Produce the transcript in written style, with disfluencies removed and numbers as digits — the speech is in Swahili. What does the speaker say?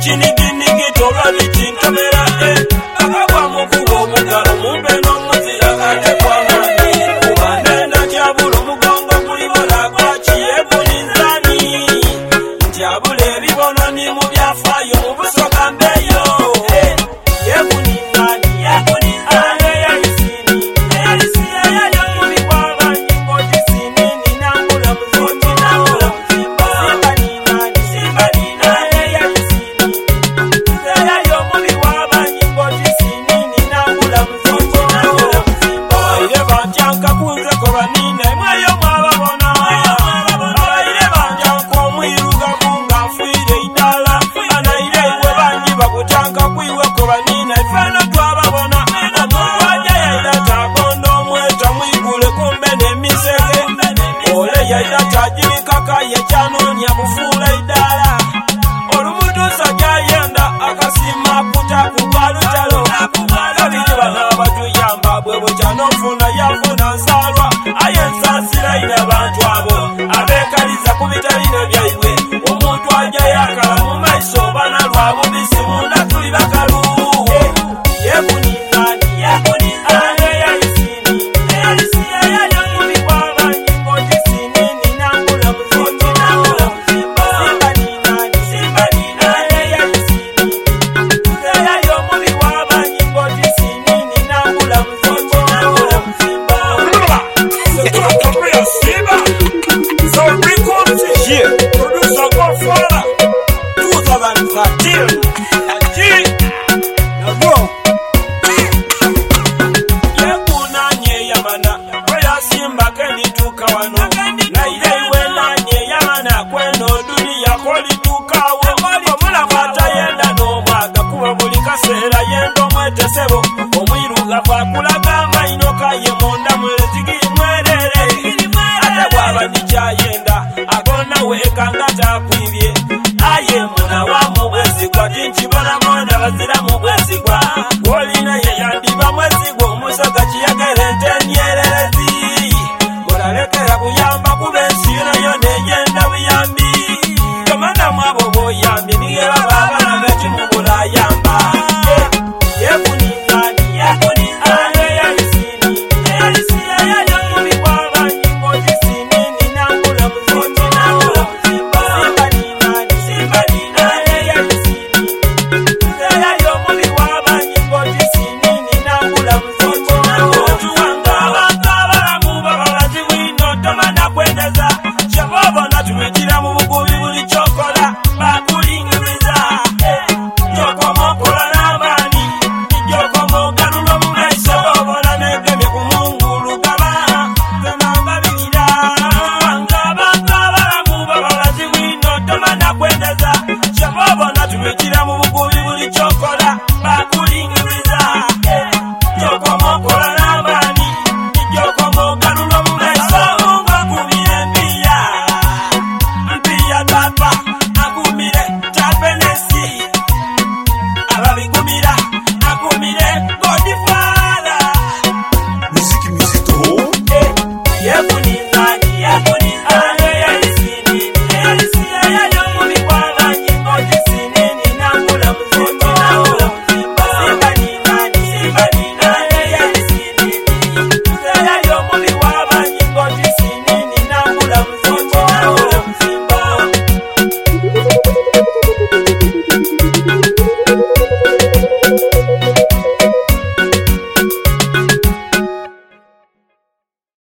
Chinigi tola lichinkamera akagwa mukugo omugalo mumbe n'omuzira kate kwa mani kubanenda kyabula omugongo kulibola kwa kiyebulinzani ntyabula ebibono ni mu byafaayo mu busoka mbeyo yebulinzani eyayisini eyayisini eyayo mubi bw'abanyi ng'ogisini ninambula muzimba nambula muzimba simba ninani eyayisini eyayo mubi bw'abanyi ng'ogisini ninambula muzimba nambula muzimba abaire bantyanka kunzeko banine mweyo mwababona abaire bantyanka omwirugavu nga nfiire idala anaire iwe bangi bakutyanka kwiweko banine fena twababona omuntu ajja yaira tagonda omweta mwigule kumbe n'emisege ole yaira tagirikaka yekyanoonya bufuula idala olumutuusa gyayenda akasima kutakugwa lutalo kabiri bano abatuyamba bwe butya n'ofuna yafuna nsalwa aye ensaasira ine abantu abo abeekaliza ku bitalino byaibwe omuntu ajja yakala mu maiso bana lwa bubisi munda tuli bakalu yebulinzani eyayisini eyayisini eyayo mubi bw'abanyi ng'ogisini ninambula muzimba simba ninani eyayisini eyayo mubi bw'abanyi ng'ogisini ninambula muzimba nambula muzimba So records here, producer Godfather 2013. Now go.